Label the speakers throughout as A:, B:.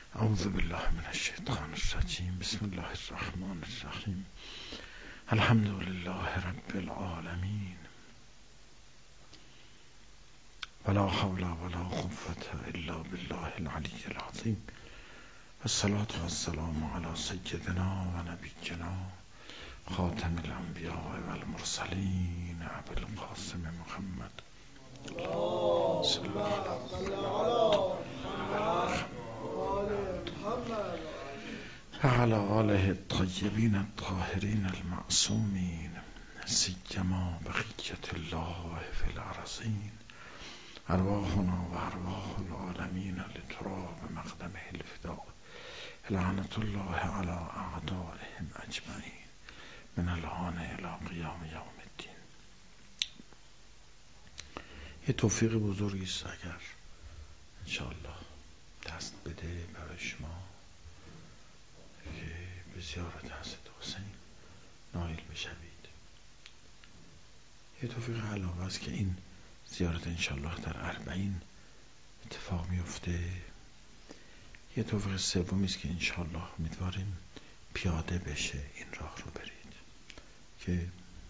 A: اعوذ بالله من الشیطان الرجیم. بسم الله الرحمن الرحیم. الحمد لله رب العالمین ولا حول ولا قوة الا بالله العلی العظیم. والصلاة والسلام علی سیدنا و نبینا خاتم الانبیاء والمرسلین ابی القاسم محمد صلی الله علی آله الطیبین الطاهرین المعصومین سیما بقیة الله فی الارضین. ارواحنا و ارواح العالمین لتراب مقدمه الفداء. لعنت الله علی اعدائهم اجمعین من الان الی قیام یوم الدین. یه توفیق بزرگی است اگر انشاءالله دست بده برای شما که به زیارت حضرت حسین نائل بشوید. یه توفیق علاوه است که این زیارت انشاءالله در اربعین اتفاق میفته. یه توفیق سومی است که انشاءالله امیدواریم پیاده بشه این راه رو برید که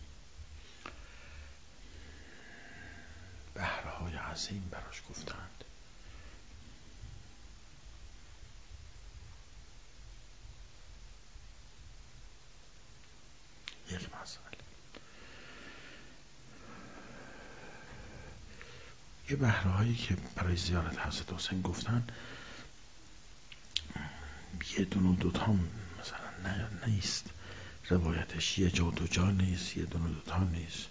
A: بحرهای عظیم براش گفتند. یک مسئله، یه بحرهایی که برای زیارت حضرت حسین گفتن یه دونه و دوتا مثلا نیست، روایتش یه جا و دو جا نیست، یه دونه و دوتا نیست،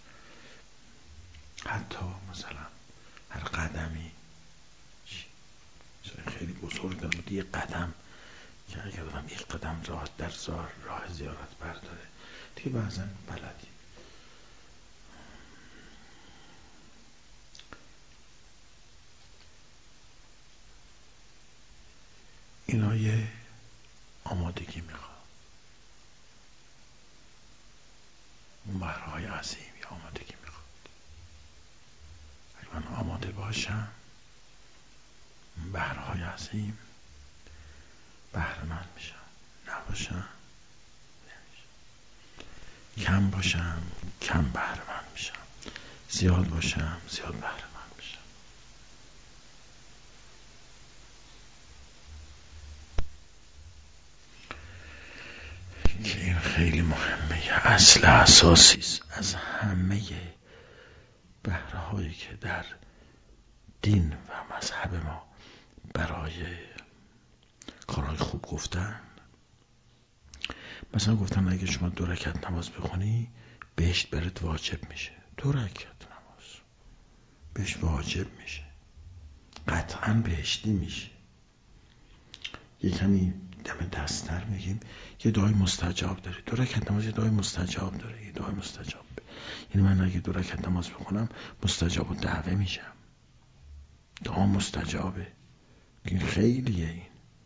A: حتی مثلا هر قدمی خیلی بزرگ داره. یه قدم که اگر دارم یک قدم راه زیارت برداره دیگه بعضا بلدی. اینا یه آمادگی میخواد. اون بحرهای عظیم یه آمادگی میخواد. اگر من آماده باشم بحرهای عظیم بهره‌مند میشم، نباشم نمیشم. کم باشم کم بهره‌مند میشم، زیاد باشم زیاد بهره‌مند میشم. که این خیلی مهمه، اصل اساسی است از همه بهره‌هایی که در دین و مذهب ما برای کارهای خوب گفتن. مثلا گفتن اگه شما 2 رکعت نماز بخونی بهشت برات واجب میشه. 2 رکعت نماز بهش واجب میشه، قطعا بهشتی میشه. یه کمی دم دستر میگیم یه دعای مستجاب داره. 2 رکعت نماز یه دعای مستجاب داره، یه دعای مستجاب. یعنی من اگه 2 رکعت نماز بخونم مستجاب و دعوه میشم، دعا مستجابه. این خیلیه. این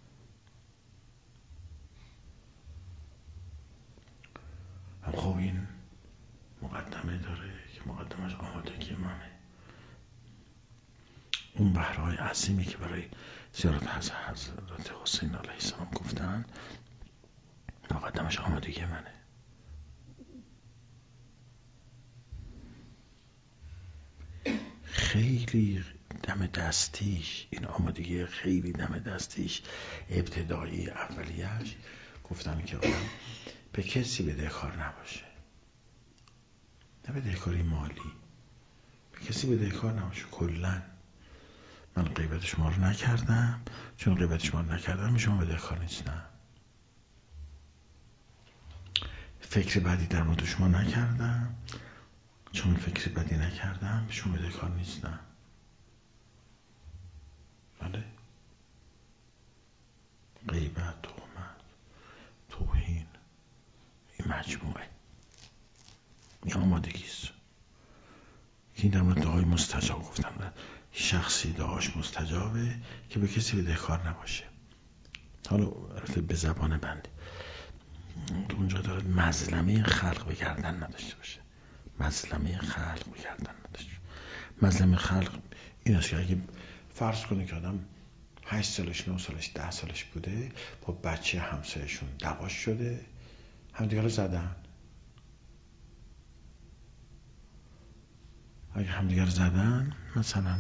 A: خب این مقدمه داره که مقدمش آمادگی منه. اون بحرهای عظیمی که برای زیارت حضرت حسین علیه السلام گفتن مقدمش آمادگی منه. خیلی دم دستیش، این آمادگی خیلی دم دستیش ابتدایی اولیش گفتن که آدم به کسی بدهکار نباشه، نه بدهکاری مالی، به کسی بدهکار نباشه. کلا من غیبت شما رو نکردم، چون غیبت شما رو نکردم شما بدهکار نیستم. فکر بدی در مورد شما نکردم، چون فکر بدی نکردم شما بدهکار نیستم. بله، غیبت، تهمت، توهین، این مجموعه این آمادگیست که این در مورد دعای مستجاب گفتم. شخصی دعاش مستجابه که به کسی بدهکار نباشه. حالا البته به زبان بنده اونجا داره مظلمه خلق به گردن نداشته باشه. مظلمه خلق به گردن نداشته. مظلمه خلق این است که اگه فرض کنه که آدم 8 سالش 9 سالش 10 سالش بوده، با بچه همسایشون دعواش شده، همدیگه رو زدن. اگه همدیگه رو زدن مثلا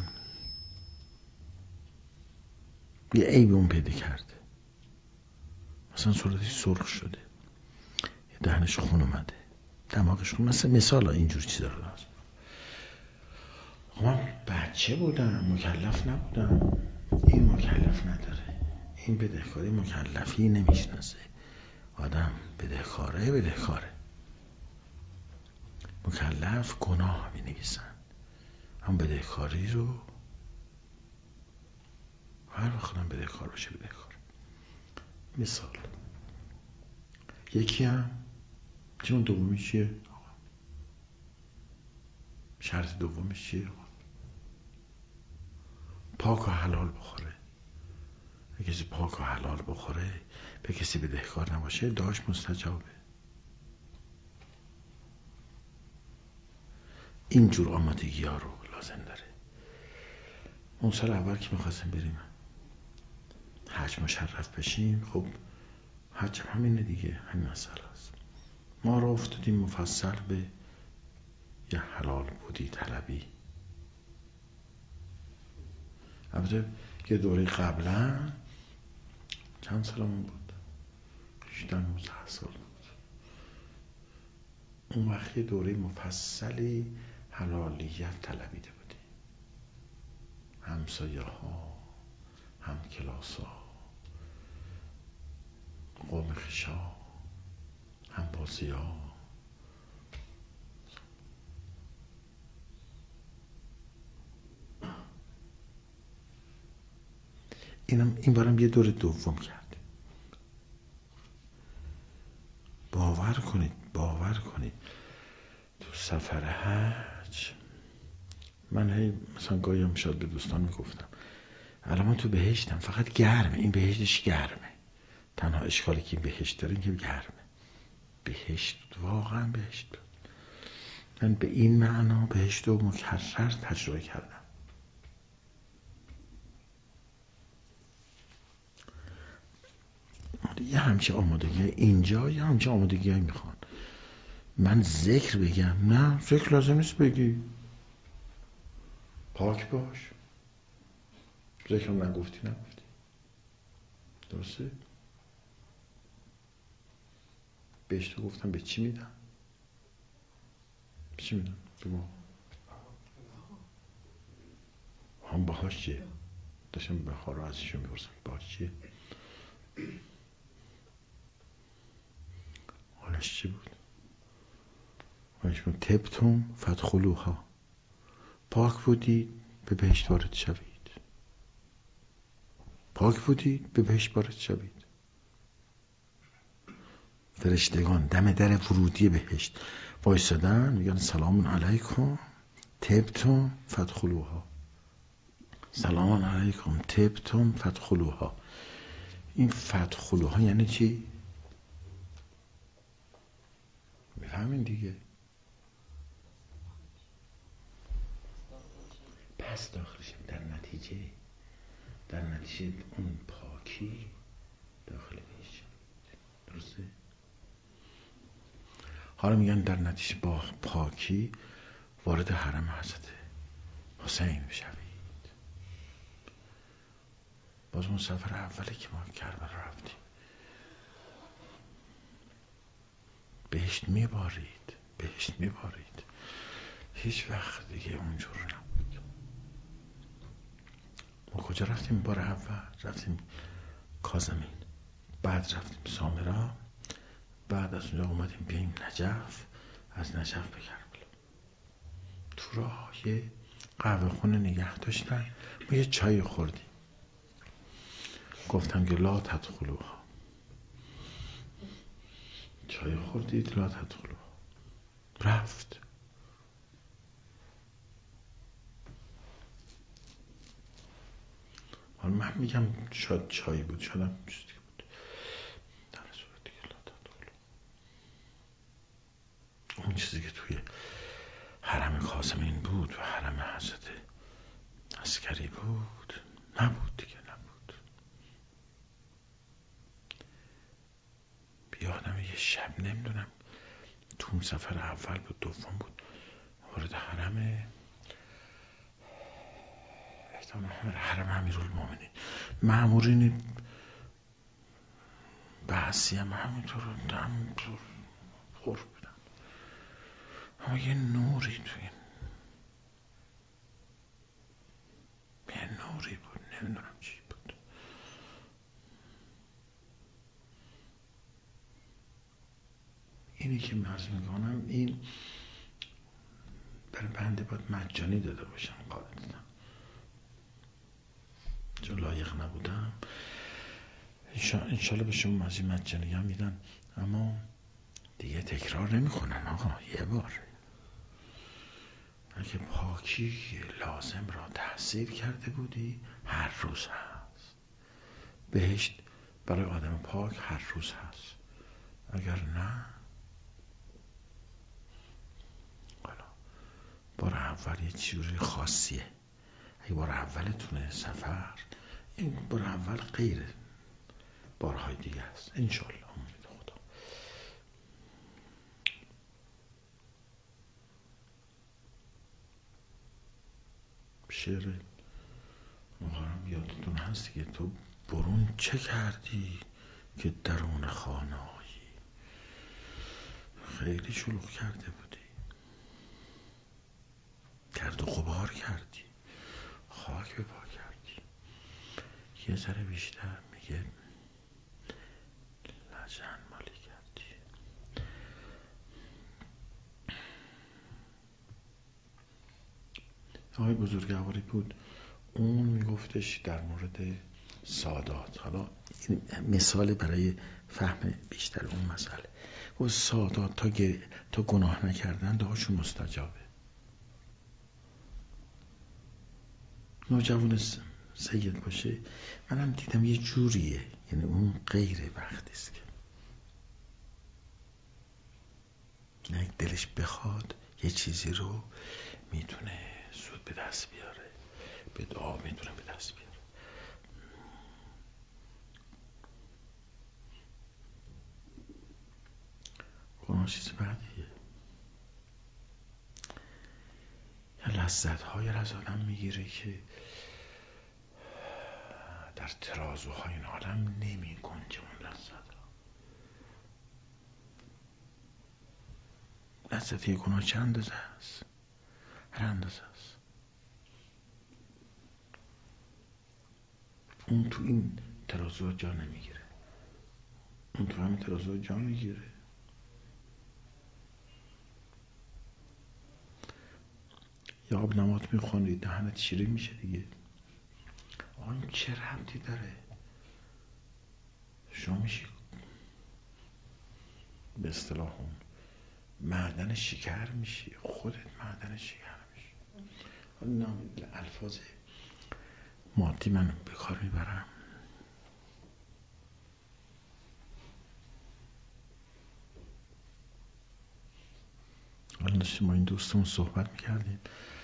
A: یه عیب اون پیدا کرده، مثلا صورتش سرخ شده، یه دهنش خون اومده، دماغش خون، مثلا اینجور چیزا رو لازم. من بچه بودم، مکلف نبودم. این مکلف نداره، این بدهکاری مکلفی نمیشناسه. آدم بدهکاره. مکلف گناه می نویسن، هم بدهکاری رو هر وقت هم بدهکار باشه بدهکار. مثال یکی هم چون دومیش چیه؟ شرط دومیش چیه؟ پاک و حلال بخوره. اگه کسی پاک و حلال بخوره، به کسی بدهکار نباشه، دعاش مستجابه. اینجور آمادگی ها رو لازم داره. اون سال اول که میخواستیم بریم حج مشرف بشیم، خب حج همینه دیگه، همین مسئله است. ما رو افتادیم مفصل به یه حلال بودی طلبی. البته یه دوره قبلا چند سالمون بود، 18-19 سال بود، اون وقت یه دوره مفصلی حلالیت طلبیده بودیم. همسایه ها، هم کلاس ها، قوم خشا، هم بازی ها. این بارم یه دور دوم کرد. باور کنید تو سفر حج من هی مثلا گاهی هم شاید به دوستان میگفتم الان من تو بهشتم، فقط گرمه، این بهشتش گرمه. تنها اشکالی که این بهشت داره این که گرمه. بهشت واقعا بهشت بود. من به این معنا بهشت رو مکرر تجربه کردم. یه همچه آمادگی اینجا، یه همچه آمادگی هایی میخوان. من ذکر بگم؟ نه، ذکر لازم نیست بگی. پاک باش. ذکرم نگفتی درسته؟ بهش تو گفتم به چی میدم؟ بگو هم باهاش چیه؟ داشتم بخوا رو ازشون میپرسم باهاش چیه؟ حالش چی بود؟ حالش بود تبتم فادخلوها، پاک بودید به بهشت وارد شوید. پاک بودید به بهشت وارد شوید. فرشتگان دم در ورودی بهشت وایسادن میگن سلام علیکم تبتم فادخلوها، سلام علیکم تبتم فادخلوها. این فادخلوها یعنی چی؟ میفهمین دیگه؟ پس داخلش در نتیجه اون پاکی داخل بهش، درسته؟ حالا میگن در نتیجه با پاکی وارد حرم حضرت حسین بشوید. باز اون سفر اولی که ما کربلا رفتیم بهشت میبارید. هیچ وقت دیگه اونجور نبود. ما کجا رفتیم بار اول؟ رفتیم کاظمین، بعد رفتیم سامرا، بعد از اونجا اومدیم بیاییم نجف، از نجف به کربلا. تو راه یه قهوه خونه نگه داشتن، ما یه چای خوردیم، گفتم که لا تدخلوها، چای خوردید لا تدخلوها، رفت. حالا من میگم شاید چای بود، شاید هم چیزی بود، در صورتی که لا تدخلوها. اون چیزی که توی حرم کاظمین بود و حرم حضرت عسکری بود نبود دیگه، نبود. سفر اول بود دوم بود وارد حرم حرم امیرالمومنین. مامورین بعضی هم همینطور پر بودن، اما یه نوری تو این، یه نوری بود، نمیدونم چی بود. اینی که مرز میکنم این برای بنده باید مجانی داده باشم، قاعدتا چون لایق نبودم. انشالله به شما مجانی هم میدن، اما دیگه تکرار نمیکنن آقا. یه بار اگه پاکی لازم را تحصیل کرده بودی هر روز هست. بهشت برای آدم پاک هر روز هست، اگر نه بار اول یه چیزی خاصیه. اگه بار اولتونه سفر، این بار اول غیره بارهای دیگه است. انشالله امید خدا. شعر مقارم یادتون هست که تو برون چه کردی که درون خانه آیی. خیلی شلوغ کرده بودی، گرد و غبار کردی، خاک به پا کردی. یه ذره بیشتر میگه لجن مالی کردی. آقای بزرگواری بود، اون میگفتش در مورد سادات. حالا این مثال برای فهم بیشتر اون مسئله. و سادات تا گناه نکردن دعاشون مستجابه. نوجوان سید باشه، منم دیدم یه جوریه، یعنی اون غیر وقتی است که نه دلش بخواد یه چیزی رو میتونه زود به دست بیاره، به دعا میتونه به دست بیاره. گناه چیز بعدیه، یه لذت های از آدم میگیره که در ترازوهای این عالم نمی گنجه. اون لذت یه گناه چه اندازه است؟ هر اندازه است. اون تو این ترازو جا نمیگیره، اون تو همین ترازو جا میگیره. یا آب نمات میخوری دهنت شیرین میشه دیگه. آن چه ربطی داره؟ شما میشی به اصطلاح اون معدن شکر میشی، خودت معدن شکر میشی. حالا الفاظ مادی من به کار میبرم. حالا داشتیم ما این دوستمون صحبت میکردیم،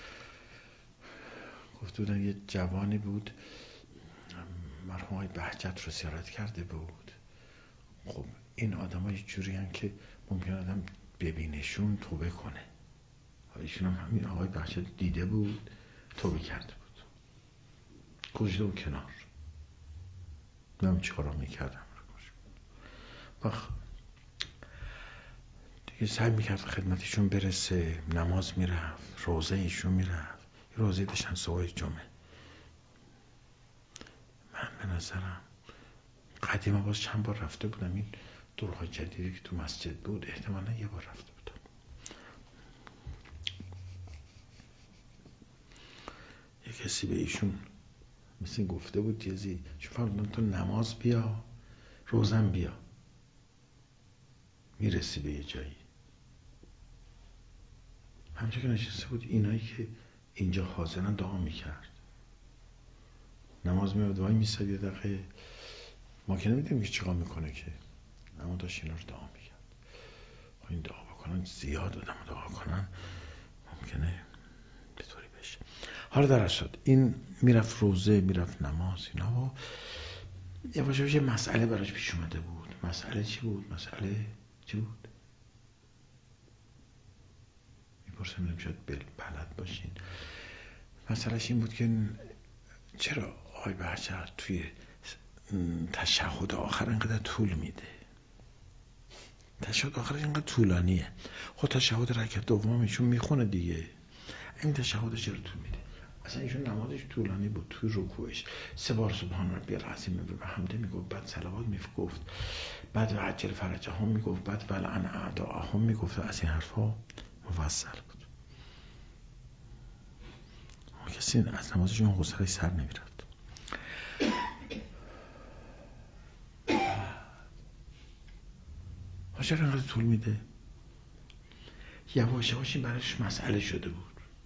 A: گفته بودن یه جوانی بود مرحوم آقای بهجت رو زیارت کرده بود. خب این آدم ها یه جوری هن که ممکن آدم ببینشون توبه کنه. ایشون هم همین آقای بهجت دیده بود، توبه کرده بود، کشیده و کنار. نمیم چی کارا میکردم وقت دیگه سعی میکرد خدمتشون برسه، نماز میرفت، روزه ایشون میرفت. روزه داشتن صبح جمعه. من به نظرم قدیما باز چند بار رفته بودم، این دورهای جدیدی که تو مسجد بود احتمالا یه بار رفته بودم. یه کسی به ایشون مثل گفته بود چیزی، چون فرمودن تو نماز بیا روزم بیا میرسی به یه جایی. همونجا که نشسته بود اینایی که اینجا حاضرن دعا میکرد، نماز میاد وای میساد یه دقیقه، ما که نمیدونیم که چیکار میکنه که، اما داشت اینا رو دعا میکرد. این دعا بکنن زیاد آدم دعا کنن ممکنه به طوری بشه. حالا در اصل این میرفت روزه، میرفت نماز، اینا و یه مسئله براش پیش اومده بود. مسئله چی بود؟ میپرسم میگم شاید بلد باشین. مسئلهش این بود که چرا آقای بهجت توی تشهد آخر اینقدر طول میده؟ تشهد آخرش اینقدر طولانیه. خب تشهد رکعت دوم ایشون میخونه دیگه، این تشهدش چرا طول میده؟ اصلا ایشون نمازش طولانی بود. توی رکوعش 3 بار سبحان ربی العظیم و حمده میگفت، بعد صلوات میگفت، بعد عجل فرجهم میگفت، بعد ولعن اعداءهم میگفت. از این حرفا مفصل بود. کسی از نمازشون حوصله‌اش سر نمیرفت. چرا اینقدر طول میده؟ یواش یواش این براش مسئله شده بود.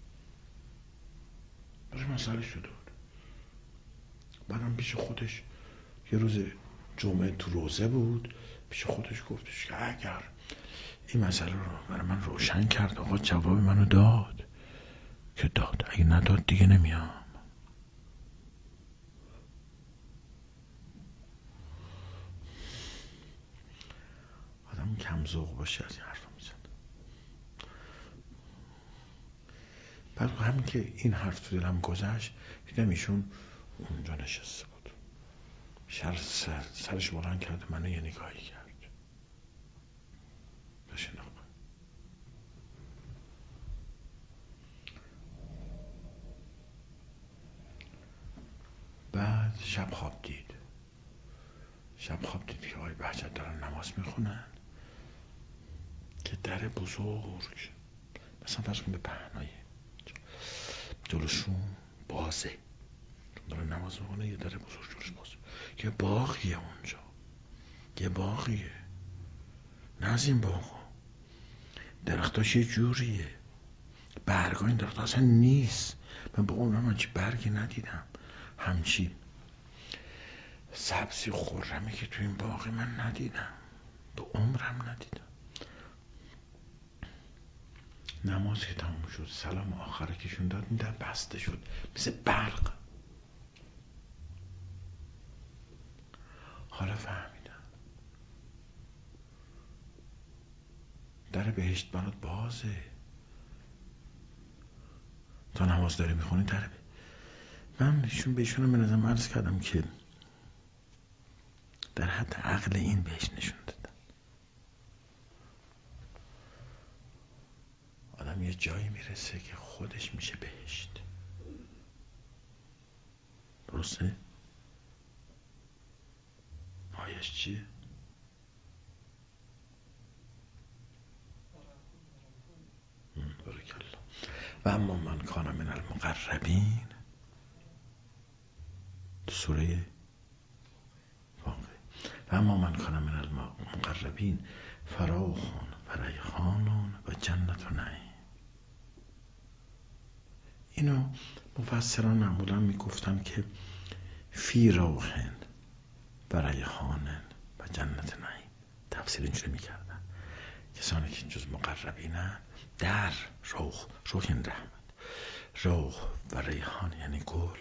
A: بعدم پیش خودش یه روز جمعه تو روزه بود، پیش خودش گفتش که اگر این مسئله رو برای من روشن کرد آقا، جواب منو داد که داد، اگه نداد دیگه نمیام. آدم کم ذوق باشه از این حرفا میزد. بعد همین که این حرف تو دلم گذشت دیدم ایشون اونجا نشسته بود، سرش بلند کرد منو یه نگاهی کرد. بعد شب خواب دید که آقای بهجت دارن نماز میخونن که در بزرگ مثلا فرض کن به پهنای جلوشون بازه، دارن نماز میخونه، یه در بزرگ جلوش بازه، یه باغیه اونجا، یه باغیه، نه از این باغا، درختاش یه جوریه، برگای این درخت اصلا نیست. من با اون همچی برگی ندیدم، همچی سبزی خورمی که تو این باغی من ندیدم، به عمرم ندیدم. نماز که تموم شد، سلام آخره کشون داد، این در بسته شد مثل برق. حالا فهمیدم در بهشت برات بازه، تا نماز داری میخونی در من بهشون به نظرم عرض کردم که در حد عقل این بهش نشون دادن. آدم یه جایی میرسه که خودش میشه بهشت. درسته؟ آیش چیه؟ بارکالله. و اما من کان من المقربین، سوره واقع، و اما من کان من المقربین فراخ و ریحان و جنت و نعیم. اینو مفسران معمولا میگفتن که فی روحن و ریحان و جنت نعیم، تفسیر اینجوری میکردن. کسانی که جز مقربینن در روح یعنی رحمت، روح و ریحان یعنی گل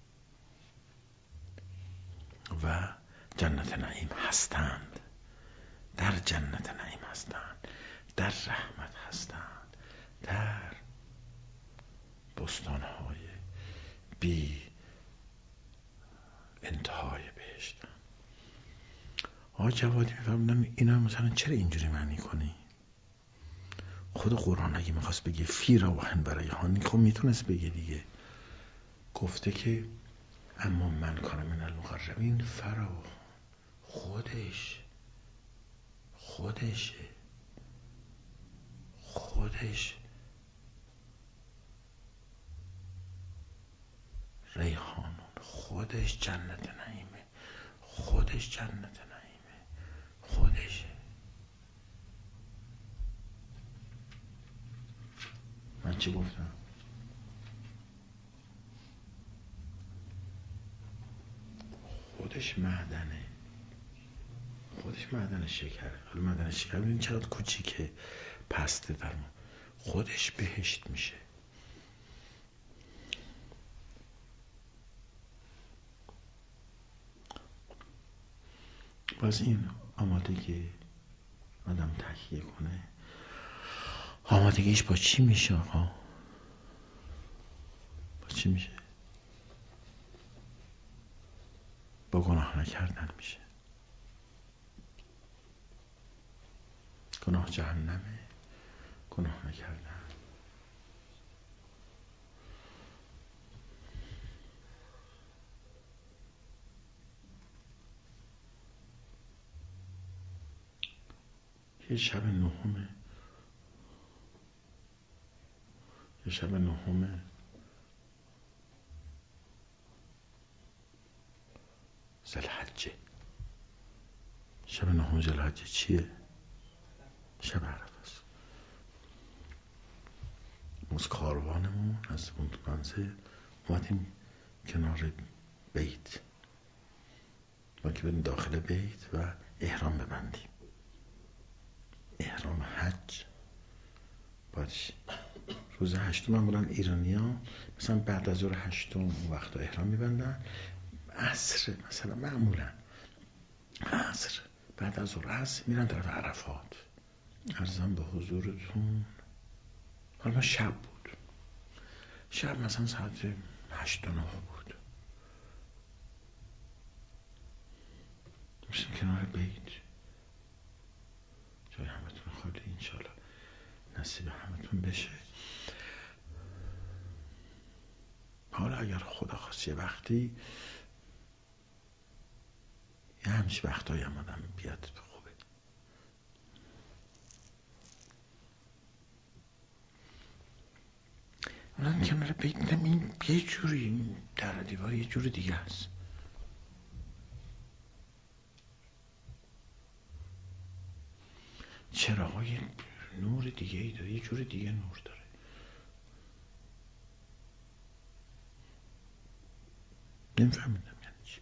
A: و جنت نعیم هستند، در جنت نعیم هستند، در رحمت هستند، در بستانهای بی انتهای بهشتن. آقا جوادی میفرمودن اینا مثلا چرا اینجوری معنی کنی؟ خود قرآن اگه میخواست بگه فی روحن و ریحان، خب میتونست بگه دیگه. گفته که اما من کان من المقربین فراخ، خودش ریحان، خودش جنت نعیمه، خودشه. من چی گفتم؟ خودش معدن شکره. حالا معدن شکر ببین چقدر کوچیکه، پسته در ما، خودش بهشت میشه. باز این آماده که آدم تهیه کنه، آمادگیش با چی میشه آقا؟ با چی میشه؟ با گناه نکردن میشه. گناه جهنمه، گناه نکردن. یه شب نهمه، یه شب نهمه ذوالحجه. شب نهم ذوالحجه چیه؟ شب عرفه است. ما از کاروانمون از بندگانزه اومدیم کنار بیت، ما که بریم داخل بیت و احرام ببندیم. احرام حج باید روز هشتم معمولا ایرانی‌ها مثلا بعد از ظهر هشتم اون وقتا احرام میبندن. عصر مثلا معمولا عصر بعد از ظهر عصر میرن طرف عرفات. عرضم به حضورتون حالا ما شب بود، شب مثلا ساعت 8 و 9 بود، میشیم کنار بیت. جای همتون خالی، انشالله نصیب همتون بشه. حالا اگر خدا خواست یه وقتی یه همچی وقتایی هم آدم بیاد خوبه. الان کنار بیت میدم این یه جوری در دیوار یه جور دیگه هست. چراغای نور دیگه ای داره، یه جور دیگه نور داره. نمیفهمیدم یعنی چی.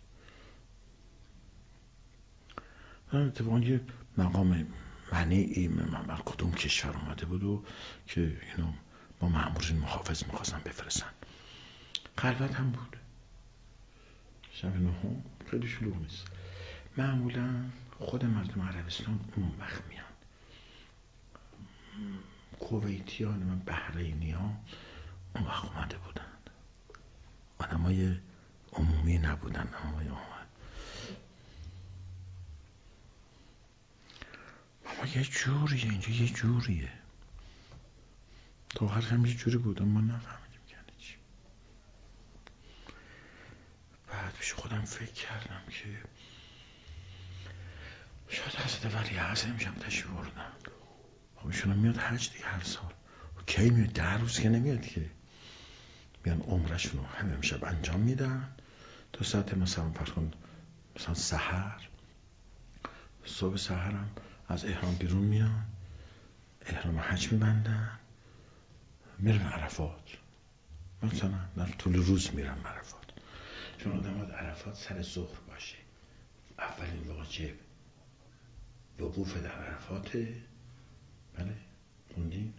A: اتفاقا یه مقام منیعی من کدوم کشور اومده بود و که اینو با مأمورین محافظ میخواستن بفرستن. خلوت هم بود. شب نهم خیلی شلوغ نیست. معمولا خود مردم عربستان اون وقت میان. کویتیان و بحرینی ها اون وقت اومده بودن. آدمای عمومی نبودن. اما یه جوریه اینجا، یه جوریه. تا آخر هم یه جوری بود اما نفهمیدیم یعنی چی. بعد پیش خودم فکر کردم که شاید حضرت ولی اعظم شم تشریف بردن. خب ایشون میاد حج دیگه هر سال. کی میاد؟ 10 روز که نمیاد که. میان عمرشون رو همه امشب انجام میدن تا ساعت مثلا فرض کن مثلا سحر، صبح سحرم از احرام بیرون میان، احرام حج میبندن، میرن عرفات. مثلا در طول روز میرن عرفات، چون آدم باید عرفات سر ظهر باشه. اولین واجب وقوف در عرفاته. بله خوندین؟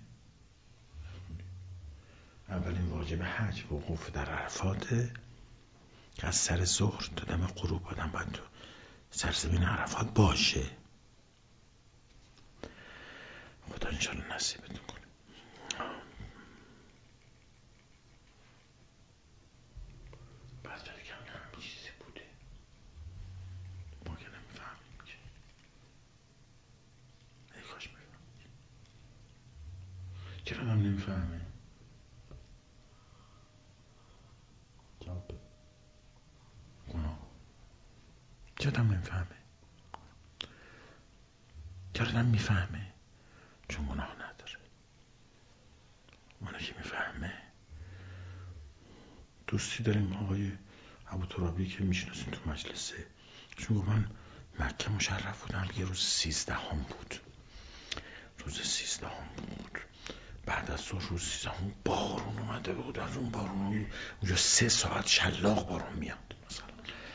A: اولین واجب حج وقوف در عرفاته که از سر ظهر تا دم غروب آدم باید تو سرزمین عرفات باشه. خدا انشالله نصیبتون کنه. بعد بگم نه همین چیزی بوده، ما که نمیفهمیم که. ای کاش بفهمیم. چرا هم نمیفهمه؟ جواب بده. گناه. چرا هم نمیفهمه؟ چرا هم میفهمه؟ چون گناه نداره. اونو که میفهمه. دوستی داریم آقای ابوترابی که میشناسیم تو مجلسه. چون من مکه مشرف بودم یه روز 13 بود. روز 13 بود. بعد از روز 13 بارون اومده بود. از اون بارون اونجا 3 ساعت شلاق بارون میاد مثلا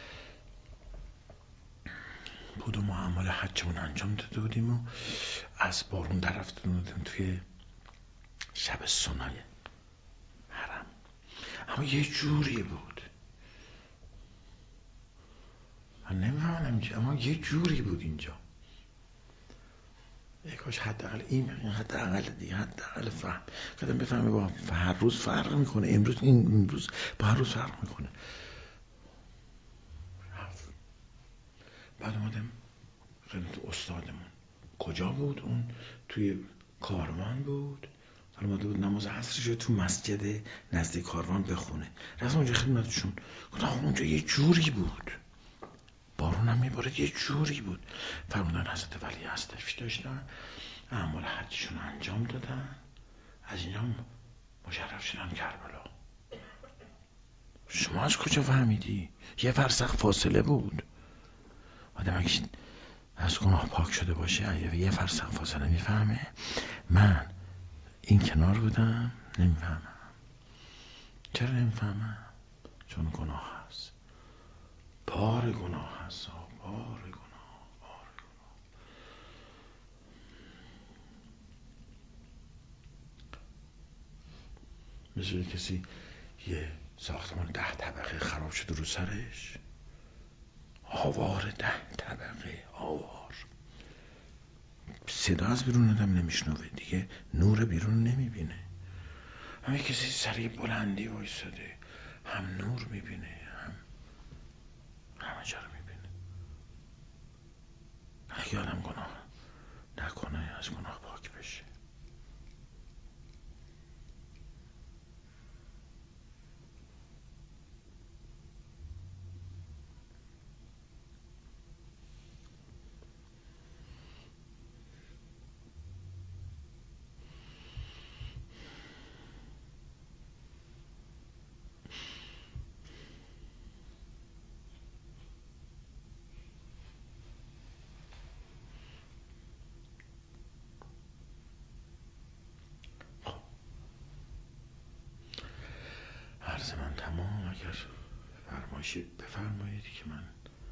A: بود و ما اعمال حجمون انجام داده بودیم و از بارون در رفته بودیم توی شب سنای حرم. اما یه جوری بود من نمی‌فهمم چی، اما یه جوری بود اینجا. کاش حداقل این حداقل دیگه حداقل فهم کردم بفهمه با هر روز فرق میکنه. امروز با هر روز فرق میکنه. بعد اومدم خدمت استادمون. کجا بود اون؟ توی کاروان بود. حالا اومده بود نماز عصرش رو تو مسجد نزدیک کاروان بخونه. رفتم اونجا خدمتشون. گفتم اونجا یه جوری بود، بارون هم میبارد، یه جوری بود. فرمودن حضرت ولی از تشریف داشتن، اعمال حجشون انجام دادن، از اینجا مشرف شدن کربلا. شما از کجا فهمیدی؟ یه فرسخ فاصله بود. آدم اگه از گناه پاک شده باشه یه فرسخ فاصله میفهمه. من این کنار بودم نمیفهمم. چرا نمیفهمم؟ چون گناه هست، بار گناه هست، بار گناه. مثل کسی یه ساختمان 10 طبقه خراب شده رو سرش، آوار 10 طبقه آوار، صدا از بیرون آدم نمیشنوه دیگه، نور بیرون نمیبینه. همه کسی سر بلندی وایساده، هم نور میبینه هم همه جا رو میبینه. اگه آدم گناه نکنه از گناه پاک بشه. عرض من تمام. اگر فرمایشی بفرمایید که من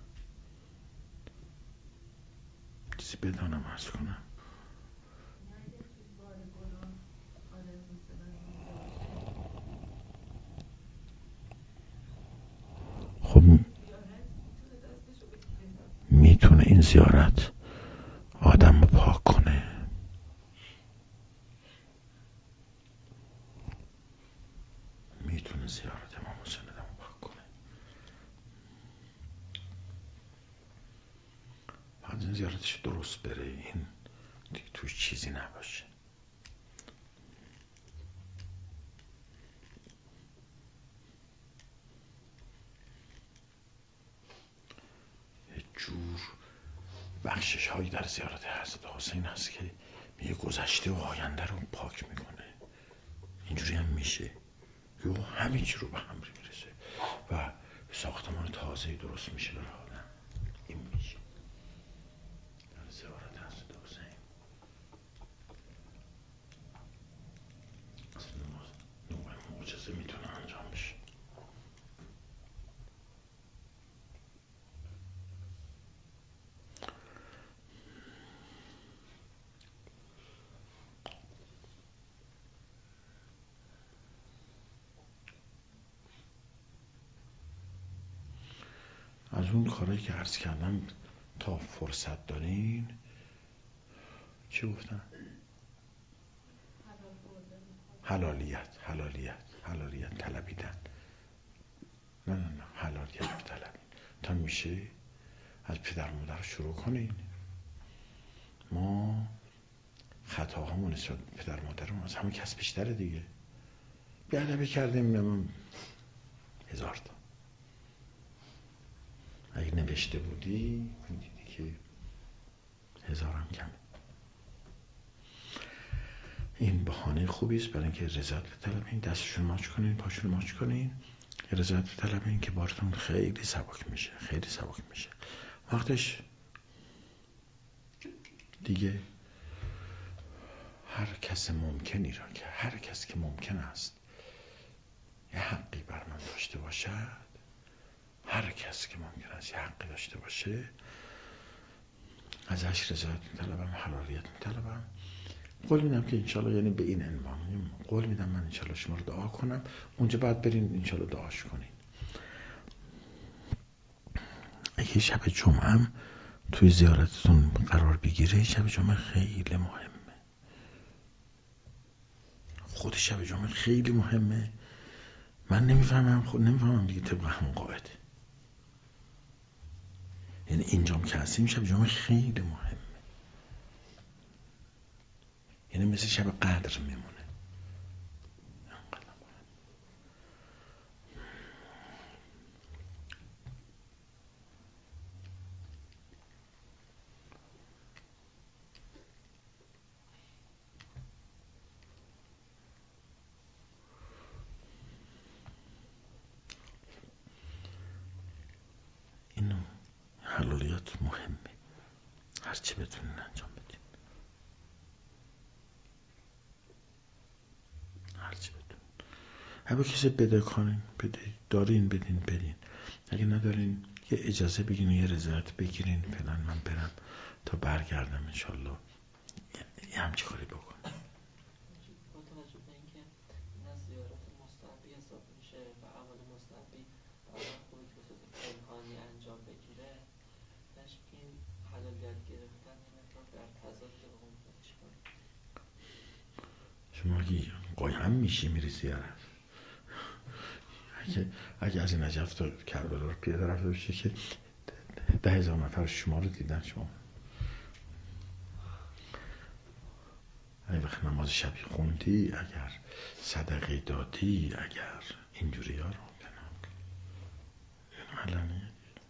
A: چیزی بدانم عرض کنم. خب میتونه این زیارت آدم رو پاک کنه. میتونه زیارت امام حسین آدم رو پاک کنه. بعد این زیارتش درست بره، این دیگه توش چیزی نباشه. یه جور بخشش هایی در زیارت حضرت حسین هست که میگه گذشته و آینده رو پاک میکنه. اینجوری هم میشه، یه همه چی رو به هم میرسه و ساختمان تازه درست میشه برای آدم. این میشه در زیارت حضرت حسین. نوع معجزه میتونه انجام بشه. از اون کارهایی که عرض کردم تا فرصت دارین چی گفتن؟ حلالیت طلبیدن. نه حلالیت بطلبین تا میشه از پدر مادر شروع کنین. ما خطاهامون نسبت پدر مادرمون از همه کس بیشتره دیگه. بیادبی کردیم 1000 تا. اگه نوشته بودی میدیدی که 1000 هم کمه. این بهانه خوبی است برای اینکه رضایت بطلبین، دستشون ماچ کنین، پاشون ماچ کنین، رضایت بطلبین که بارتون خیلی سبک میشه، خیلی سبک میشه. وقتش دیگه هر کس ممکنی را که هر کس که ممکن است یه حقی بر من داشته باشد، هر کس که ممکن است یه حقی داشته باشه، ازش رضایت میطلبم، حلالیت میطلبم. قول میدم که انشالله، یعنی به این عنوان قول میدم من انشالله شما رو دعا کنم، اونجا بعد برین انشالله دعاش کنین. یه شب جمعه توی زیارتتون قرار بگیره، شب جمعه خیلی مهمه. خود شب جمعه خیلی مهمه. من نمیفهمم دیگه طبق همون قاعده. یعنی اینجام که هستیم شب جمعه خیلی مهمه، یعنی مثل شب قدر میمونه. اینو حلالیات مهمه، هرچی بتونین انجام بدین، هرچی بتونین. اگه کسی بده کنین بده، دارین بدین. اگه ندارین یه اجازه بگین، یه رضایت بگیرین فعلا من برم تا برگردم انشالله یه همچی کاری بکن.
B: با توجه به اینکه این از زیارت مستحبی حساب میشه و اعمال مستحبی برای خوبی که بسید پنهانی انجام بگیره، این حلالیت گرفتن این مقدار در تضاد با اون چیکار؟
A: شما اگه قایم میشی میری زیارت، اگه از نجف تا کربلا رو پیاده رفته بشه که 10,000 نفر شما رو دیدن، شما اگه وقت نماز شبی خوندی، اگر صدقه دادی، اگر اینجوری ها رو علنیه.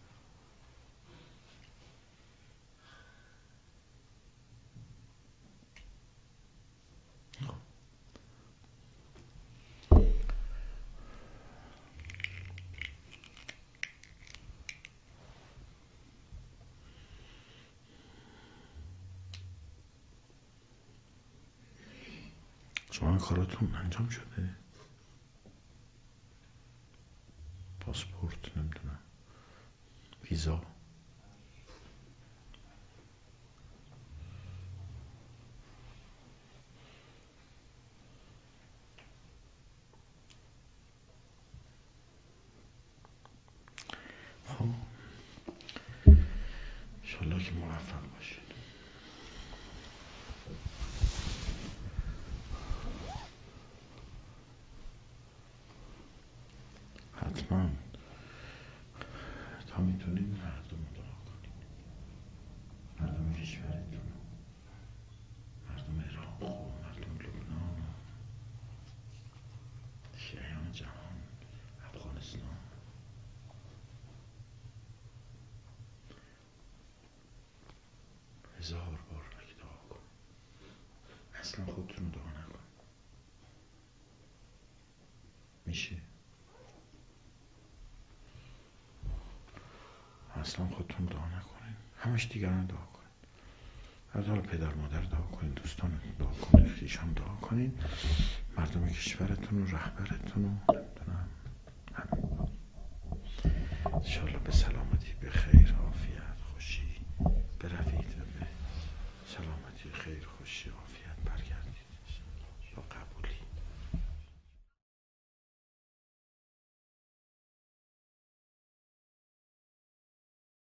A: شما کاراتون انجام شده؟ پاسپورت، نمیدونم ویزا؟ خب انشالله که موفق باشید. حتما تا میتونید مردم رو دعا کنید، مردم کشورتون، مردم عراق و مردم لبنان، شیعیان جهان، افغانستان. 1000 بار اگه دعا کن، اصلا خودتون رو دعا نکن، میشه اصلا خودتون دعا نکنین، همش دیگران دعا کنین. از حال پدر مادر دعا کنین، دوستان دعا کنین، خویشان دعا کنین، مردم کشورتون و رهبرتون و نمیدونم همین. انشالله به سلامتی، به خیر، عافیت، خوشی بروید و به سلامتی، خیر، خوشی